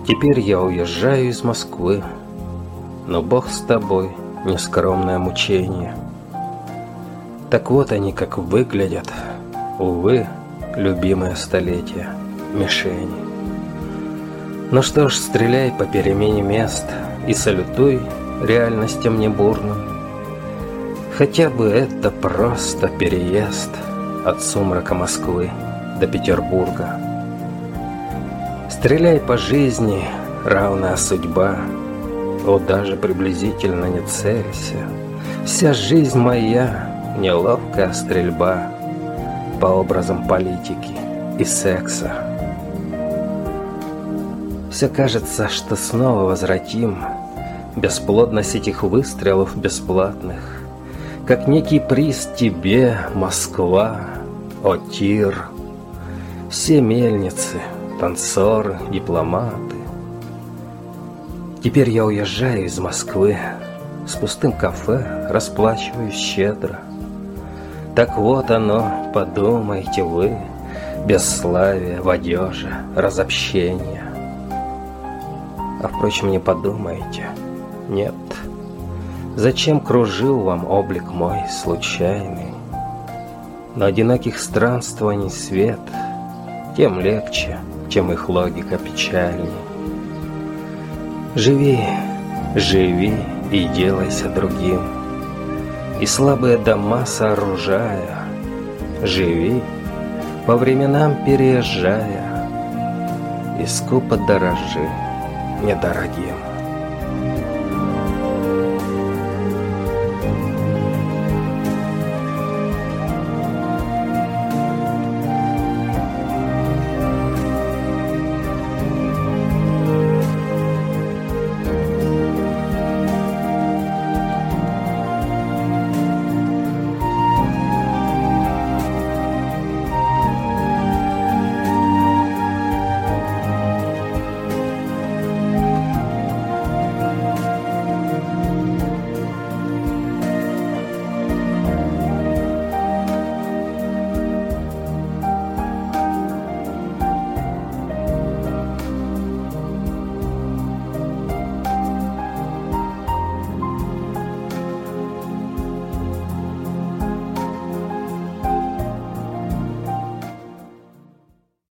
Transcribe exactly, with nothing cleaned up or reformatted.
Теперь я уезжаю из Москвы, но Бог с тобой, нескромное мучение. Так вот они как выглядят, увы, любимое столетие, мишени. Ну что ж, стреляй по перемене мест и салютуй реальностям небурным. Хотя бы это просто переезд от сумрака Москвы до Петербурга. Стреляй по жизни, равная судьба, о, даже приблизительно не целься. Вся жизнь моя — неловкая стрельба по образам политики и секса. Все кажется, что снова возвратим бесплодность этих выстрелов бесплатных, как некий приз тебе, Москва, о Тир, все мельницы, танцоры, дипломаты. Теперь я уезжаю из Москвы, с пустым кафе расплачиваюсь щедро. Так вот оно, подумайте вы, бесславие в одежде, разобщение. А впрочем, не подумайте, нет. Зачем кружил вам облик мой случайный? Но одиноких странствований свет тем легче, чем их логика печальней. Живи, живи и делайся другим, и слабые дома сооружая, живи, по временам переезжая, и скупо дорожи недорогим.